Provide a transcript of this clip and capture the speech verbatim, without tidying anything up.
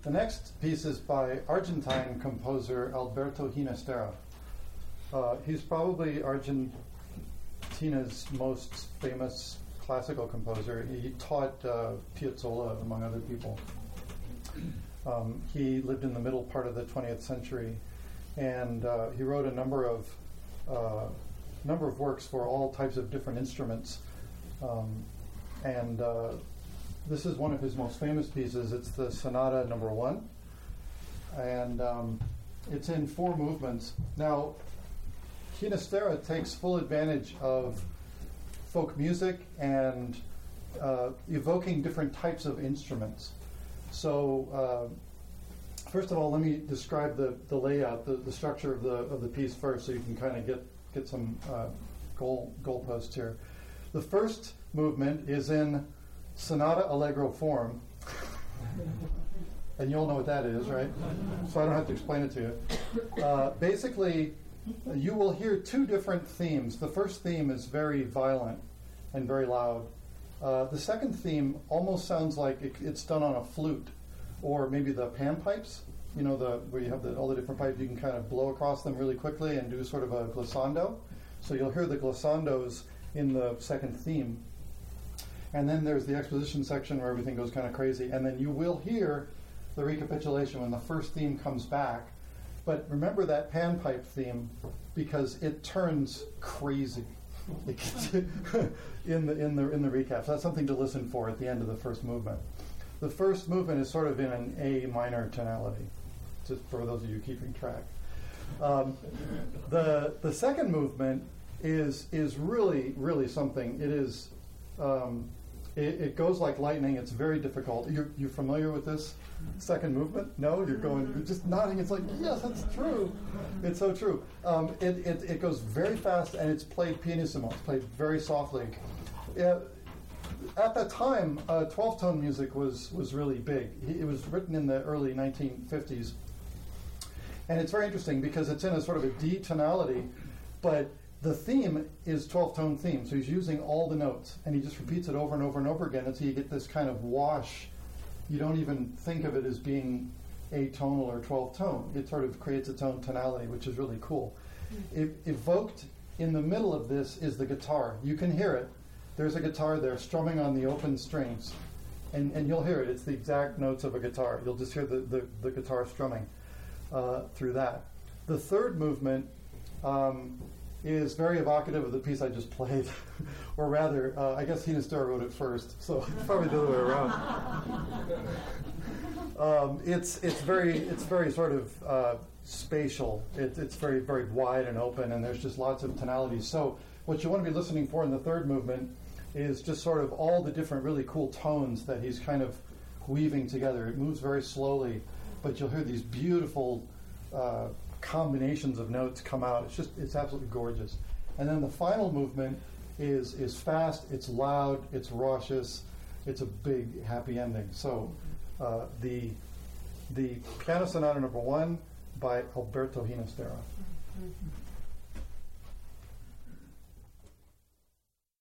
The next piece is by Argentine composer Alberto Ginastera. Uh, he's probably Argentina's most famous classical composer. He taught uh, Piazzolla, among other people. Um, he lived in the middle part of the twentieth century, and uh, he wrote a number of uh, number of works for all types of different instruments. Um, and uh, this is one of his most famous pieces. It's the Sonata Number One, and um, it's in four movements. Now, Ginastera takes full advantage of folk music and uh, evoking different types of instruments. So, uh, first of all, let me describe the, the layout, the, the structure of the of the piece first, so you can kind of get get some uh, goal goalposts here. The first movement is in Sonata Allegro form, and you'll know what that is, right? So I don't have to explain it to you. Uh, basically, you will hear two different themes. The first theme is very violent and very loud. Uh, the second theme almost sounds like it, it's done on a flute, or maybe the panpipes. You know, the where you have the, all the different pipes. You can kind of blow across them really quickly and do sort of a glissando. So you'll hear the glissandos in the second theme. And then there's the exposition section where everything goes kind of crazy. And then you will hear the recapitulation when the first theme comes back. But remember that panpipe theme, because it turns crazy in the in the in the recap. So that's something to listen for at the end of the first movement. The first movement is sort of in an A minor tonality, just for those of you keeping track. Um, the the second movement is is really really something. It is um, it, it goes like lightning. It's very difficult. You're you familiar with this second movement? No, you're going. You're just nodding. It's like, yes, that's true. It's so true. Um, it, it it goes very fast, and it's played pianissimo. It's played very softly. Uh, at that time, uh, twelve-tone music was was really big. It was written in the early nineteen fifties, and it's very interesting because it's in a sort of a D tonality, but the theme is twelve-tone theme. So he's using all the notes, and he just repeats it over and over and over again until you get this kind of wash. You don't even think of it as being atonal or twelve-tone. It sort of creates its own tonality, which is really cool. It, evoked in the middle of this is the guitar. You can hear it. There's a guitar there strumming on the open strings, and, and you'll hear it. It's the exact notes of a guitar. You'll just hear the, the, the guitar strumming uh, through that. The third movement um, is very evocative of the piece I just played, or rather, uh, I guess Ginastera wrote it first, so probably the other way around. um, it's it's very it's very sort of uh, spatial. It, it's very very wide and open, and there's just lots of tonalities. So what you want to be listening for in the third movement is just sort of all the different really cool tones that he's kind of weaving together. It moves very slowly, but you'll hear these beautiful uh, combinations of notes come out. It's just, it's absolutely gorgeous. And then the final movement is is fast, it's loud, it's raucous, it's a big happy ending. So uh, the the Piano Sonata Number One by Alberto Ginastera.